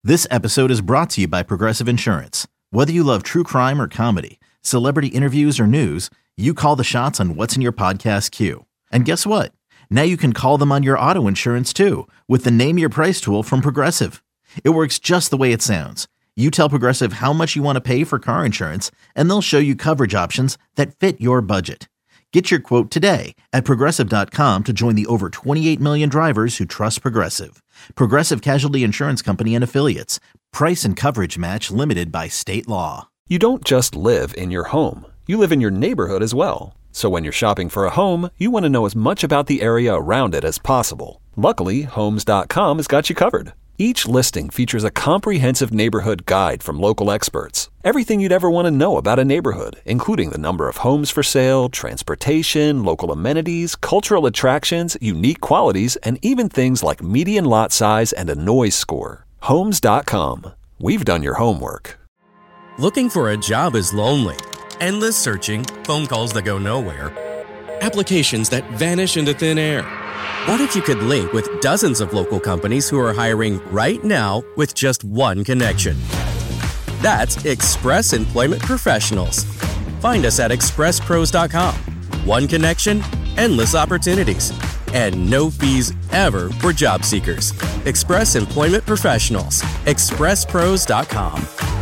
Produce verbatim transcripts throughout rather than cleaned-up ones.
This episode is brought to you by Progressive Insurance. Whether you love true crime or comedy, celebrity interviews or news, you call the shots on what's in your podcast queue. And guess what? Now you can call them on your auto insurance too with the Name Your Price tool from Progressive. It works just the way it sounds. You tell Progressive how much you want to pay for car insurance, and they'll show you coverage options that fit your budget. Get your quote today at Progressive dot com to join the over twenty-eight million drivers who trust Progressive. Progressive Casualty Insurance Company and Affiliates. Price and coverage match limited by state law. You don't just live in your home. You live in your neighborhood as well. So when you're shopping for a home, you want to know as much about the area around it as possible. Luckily, Homes dot com has got you covered. Each listing features a comprehensive neighborhood guide from local experts. Everything you'd ever want to know about a neighborhood, including the number of homes for sale, transportation, local amenities, cultural attractions, unique qualities, and even things like median lot size and a noise score. Homes dot com. We've done your homework. Looking for a job is lonely. Endless searching, phone calls that go nowhere, applications that vanish into thin air. What if you could link with dozens of local companies who are hiring right now with just one connection? That's Express Employment Professionals. Find us at express pros dot com. One connection, endless opportunities, and no fees ever for job seekers. Express Employment Professionals. express pros dot com.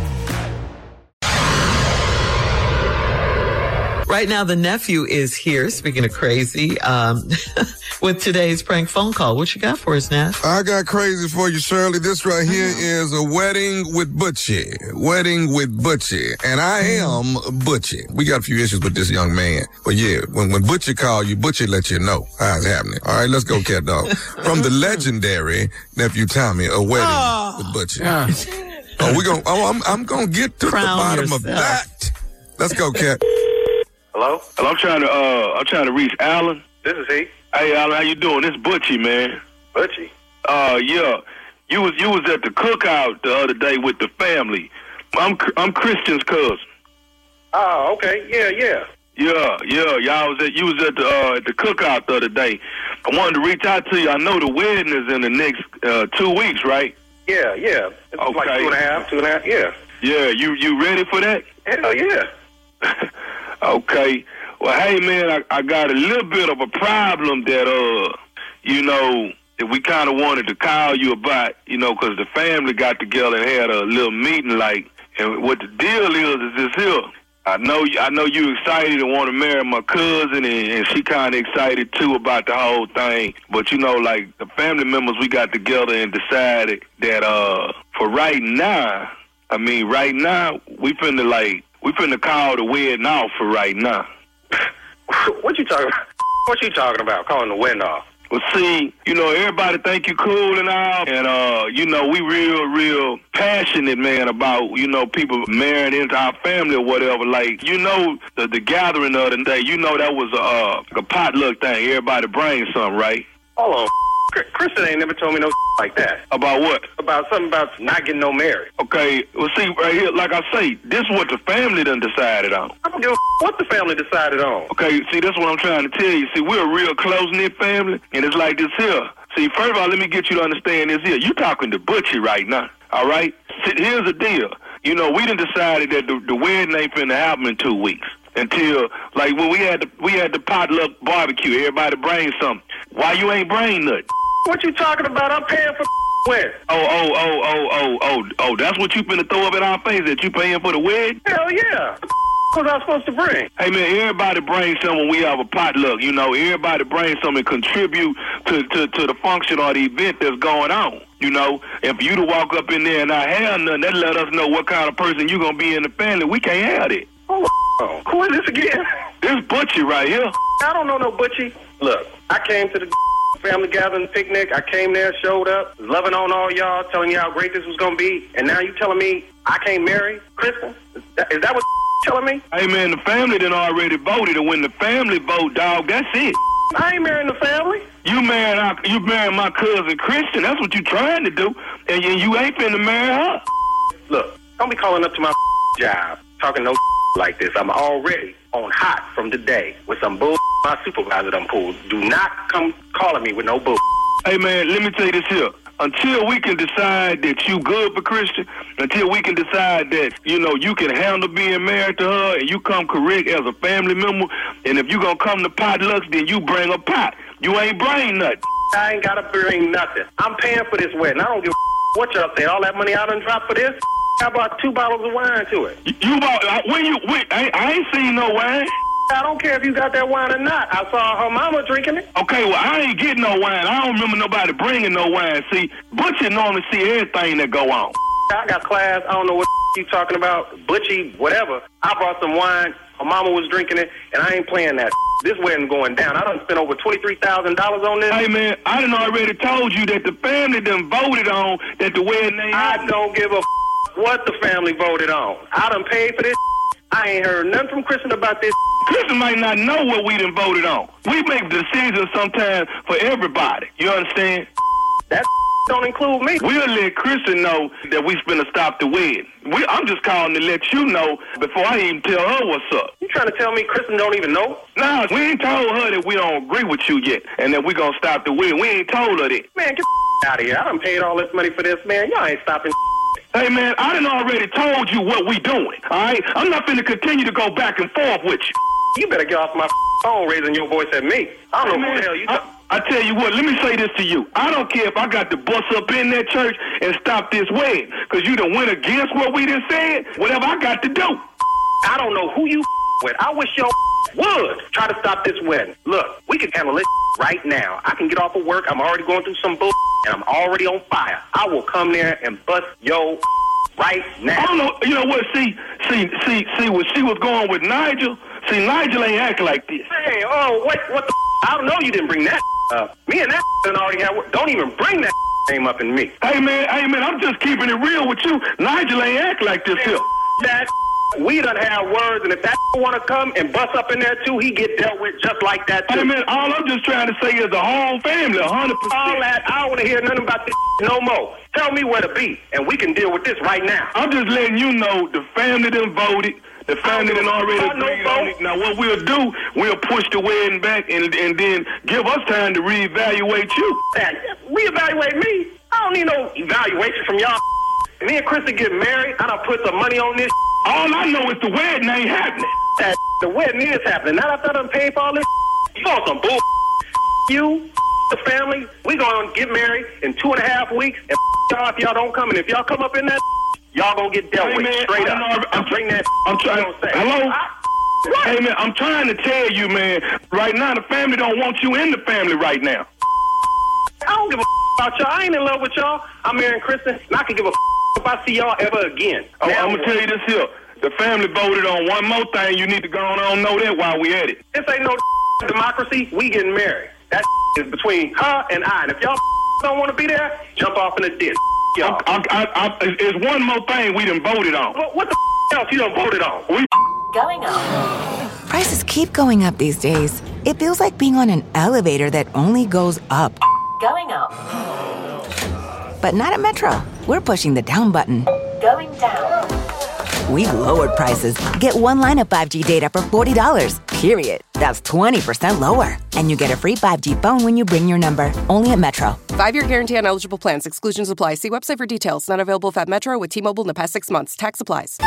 Right now, the nephew is here, speaking of crazy, um, with today's prank phone call. What you got for us, Neff? I got crazy for you, Shirley. This right here is a wedding with Butchie. Wedding with Butchie. And I am Butchie. We got a few issues with this young man. But yeah, when, when Butchie call you, Butchie let you know how it's happening. All right, let's go, cat dog. From the legendary nephew Tommy, a wedding oh. with Butchie. Yeah. Oh, we gonna, oh, I'm, I'm going to get to Crown the bottom yourself. of that. Let's go, cat. Hello? Hello, I'm trying to, uh, I'm trying to reach Alan. This is he. Hey, Alan, how you doing? This Butchie, man. Butchie? Uh, yeah. You was, you was at the cookout the other day with the family. I'm, I'm Christian's cousin. Oh, okay. Yeah, yeah. Yeah, yeah. Y'all was at, you was at the, uh, at the cookout the other day. I wanted to reach out to you. I know the wedding is in the next, uh, two weeks, right? Yeah, yeah. It's okay. like two and a half, two and a half, yeah. Yeah, you, you ready for that? Hell yeah. Okay. Well, hey, man, I, I got a little bit of a problem that, uh, you know, that we kind of wanted to call you about, you know, because the family got together and had a little meeting, like, and what the deal is is this here. I know, I know you excited and want to marry my cousin, and, and she kind of excited, too, about the whole thing. But, you know, like, the family members, we got together and decided that, uh, for right now, I mean, right now, we finna, like, we finna call the wedding off for right now. What you talking about? What you talking about, calling the wedding off? Well, see, you know, everybody think you cool and all, and, uh, you know, we real, real passionate, man, about, you know, people marrying into our family or whatever. Like, you know, the, the gathering of the day, you know that was a, uh, a potluck thing. Everybody brings something, right? Hold on. Kristen ain't never told me no like that. About what? About something about not getting no married. Okay, well, see, right here, like I say, this is what the family done decided on. I don't give a what the family decided on. Okay, see, that's what I'm trying to tell you. See, we're a real close-knit family, and it's like this here. See, first of all, let me get you to understand this here. You talking to Butchie right now, all right? See, here's the deal. You know, we done decided that the, the wedding ain't finna happen in two weeks. Until, like, when we had the, we had the potluck barbecue, everybody bring something. Why you ain't bring nothing? What you talking about? I'm paying for wedding. Oh, oh, oh, oh, oh, oh, oh, that's what you finna throw up in our face, that you paying for the wedding? Hell yeah. What was I supposed to bring? Hey, man, everybody brings something when we have a potluck. You know, everybody brings something and contribute to, to, to the function or the event that's going on. You know, and for you to walk up in there and not have nothing, that let us know what kind of person you going to be in the family. We can't have it. Oh, who is this again? This Butchie right here. I don't know no Butchie. Look, I came to the family gathering picnic. I came there, showed up, loving on all y'all, telling you how great this was going to be. And now you telling me I can't marry Kristen? Is that, is that what you're telling me? Hey, man, the family done already voted. And when the family vote, dog, that's it. I ain't marrying the family. You marrying, our, you marrying my cousin Kristen. That's what you trying to do. And you, you ain't finna marry her. Look, don't be calling up to my job talking no like this. I'm already on hot from today with some bull my supervisor done pulled. Do not come calling me with no bull. Hey, man, let me tell you this here. until we can decide that you good for Christian, until we can decide that, you know, you can handle being married to her and you come correct as a family member, and if you going to come to potlucks, then you bring a pot. You ain't bring nothing. I ain't got to bring nothing. I'm paying for this wedding. I don't give a what y'all say. All that money I done dropped for this, I bought two bottles of wine to it. You, you bought, uh, when you, when, I, I ain't seen no wine. I don't care if you got that wine or not. I saw her mama drinking it. Okay, well, I ain't getting no wine. I don't remember nobody bringing no wine. See, Butchie normally see everything that go on. I got class. I don't know what you talking about. Butchie, whatever. I brought some wine. Her mama was drinking it, and I ain't playing that. This wedding going down. I done spent over twenty-three thousand dollars on this. Hey, man, I done already told you that the family done voted on that the wedding ain't I happening. don't give a what the family voted on. I done paid for this. I ain't heard nothing from Kristen about this. Kristen might not know what we done voted on. We make decisions sometimes for everybody. You understand? That don't include me. We'll let Kristen know that we finna stop the wedding. We, I'm just calling to let you know before I even tell her what's up. You trying to tell me Kristen don't even know? Nah, we ain't told her that we don't agree with you yet and that we gonna stop the wedding. We ain't told her that. Man, get out of here. I done paid all this money for this, man. Y'all ain't stopping. Hey, man, I done already told you what we doing, all right? I'm not finna continue to go back and forth with you. You better get off my phone raising your voice at me. I don't Hey, know man, who the hell you I, talking. I tell you what, let me say this to you. I don't care if I got to bust up in that church and stop this wedding, because you done went against what we done said, whatever I got to do. I don't know who you with. I wish your would try to stop this wedding. Look, we can handle this right now. I can get off of work. I'm already going through some bull, and I'm already on fire. I will come there and bust your right now. I don't know, you know what, see, see, see, see, when she was going with Nigel, see, Nigel ain't acting like this. Hey, oh, wait, what the I don't know you didn't bring that up. Me and that done already have, don't even bring that name up in me. Hey, man, hey, man, I'm just keeping it real with you. Nigel ain't act like this here. That we done have words, and if that want to come and bust up in there too, he get dealt with just like that too. Hey, man, all I'm just trying to say is the whole family, one hundred percent. All that, I don't want to hear nothing about this no more. Tell me where to be, and we can deal with this right now. I'm just letting you know the family done voted. The family done already I know, agreed on it. Now, what we'll do, we'll push the wedding back and, and then give us time to reevaluate you. That, reevaluate me? I don't need no evaluation from y'all. Me and Kristen get married, I done put some money on this. All I know is the wedding ain't happening. That the wedding is happening. Now after I done paid for all this, you want some bull? You, the family, we gonna get married in two and a half weeks, and y'all if y'all don't come, and if y'all come up in that, y'all gonna get dealt Hey, with man, straight I up. know, I'm, I'm bring that. I'm trying. You don't say. Hello. I, what? Hey, man, I'm trying to tell you, man. Right now, the family don't want you in the family right now. I don't give a about y'all. I ain't in love with y'all. I'm marrying Kristen, and I can give a if I see y'all ever again. Oh, Now I'm gonna what? tell you this here. The family voted on one more thing. You need to go on and know that while we at it. This ain't no democracy. We getting married. That is between her and I. And if y'all don't want to be there, jump off in the ditch. Y'all. I, I, I, it's one more thing we done voted on. What, what the else you done voted on? We Going up. Prices keep going up these days. It feels like being on an elevator that only goes up. Going up. But not at Metro. We're pushing the down button. Going down. We've lowered prices. Get one line of five G data for forty dollars, period. That's twenty percent lower. And you get a free five G phone when you bring your number. Only at Metro. Five-year guarantee on eligible plans. Exclusions apply. See website for details. Not available at Metro with T-Mobile in the past six months. Tax applies.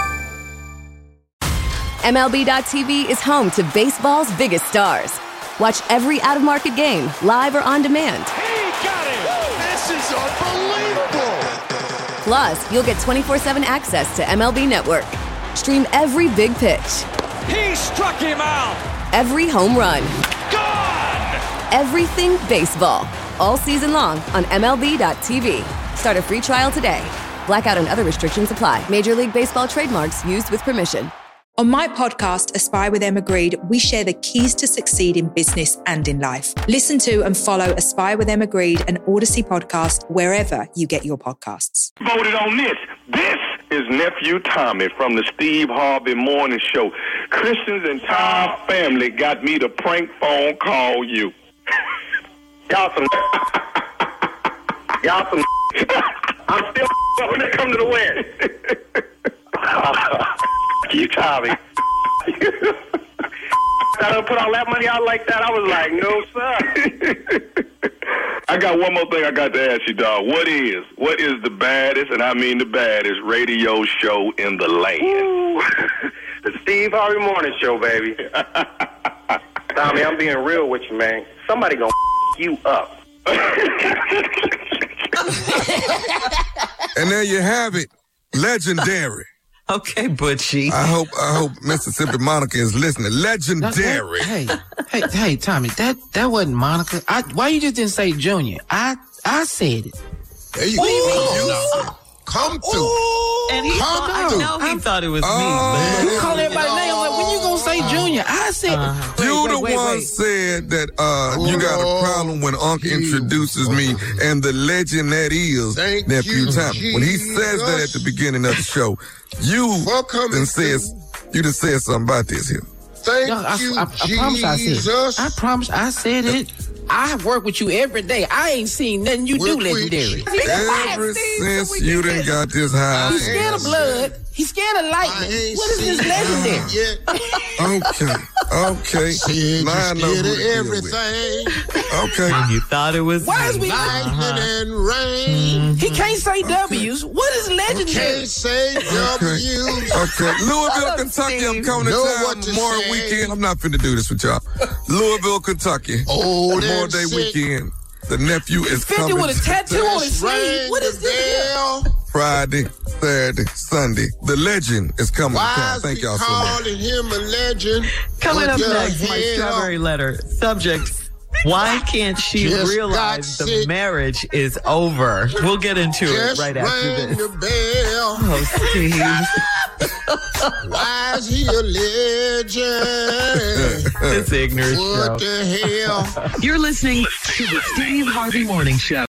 M L B dot T V is home to baseball's biggest stars. Watch every out-of-market game, live or on demand. He got it! This is unbelievable! Plus, you'll get twenty-four seven access to M L B Network. Stream every big pitch. He struck him out! Every home run. Gone! Everything baseball. All season long on M L B dot T V. Start a free trial today. Blackout and other restrictions apply. Major League Baseball trademarks used with permission. On my podcast, Aspire with Emma Greed, we share the keys to succeed in business and in life. Listen to and follow Aspire with Emma Greed, an Odyssey podcast, wherever you get your podcasts. voted on this. This is Nephew Tommy from the Steve Harvey Morning Show. Christian's entire family got me to prank phone call you. Y'all some. Y'all some. I'm still when they come to the wedding. You Tommy. I don't put all that money out like that. I was like, no, sir. I I got one more thing I got to ask you, dog. What is, what is the baddest, and I mean the baddest, radio show in the land? The Steve Harvey Morning Show, baby. Tommy, I'm being real with you, man. Somebody gonna you up. And there you have it. Legendary. Okay, Butchie. I hope I hope Mississippi Monica is listening. Legendary. Hey, hey, hey, Tommy, that that wasn't Monica. I, why you just didn't say Junior? I I said it. There you what do you go. mean? No. Come through. And he Come thought, I through. know he I'm, thought it was oh, me. You call everybody names. I'm like, when you gonna say Junior? I said. Uh-huh. Wait, You wait, the wait, one wait. said that uh, you got a problem when Unc introduces me and the legend that is Thank Nephew you, Tommy. When he says that at the beginning of the show, you Welcome then to- says you just said something about this here. Thank No, I, you, I, I promise I said Jesus. it. I promise I said it. I work with you every day. I ain't seen nothing you We're do legendary. Ever since you done got this house. He's scared of blood. He's scared of I lightning. ain't What is this seen legendary? yet. Okay, okay. Said you Now I know who scared to of deal with. everything. Okay. You thought it was Why me. is we? Lightning and rain. He can't say W's. What is legendary? Can't say W's. Okay, Louisville, Kentucky. I'm coming to Know town what to Memorial say. Weekend. I'm not finna do this with y'all. Louisville, Kentucky. Old Memorial and Day sick. weekend. The nephew is fifty coming. with a tattoo on his Just sleeve. rang What is the this? here? bell. Friday, Saturday, Sunday. The legend is coming to Why town. is Thank he y'all so much. calling him a legend? Coming What up the next, my hell? strawberry letter. Subject: why can't she Just realize got the sick. marriage is over? We'll get into Just it right after rang this. the bell. Oh, Steve. Why is he a legend? This ignorant What show. the hell? You're listening to the Steve Harvey Morning Show.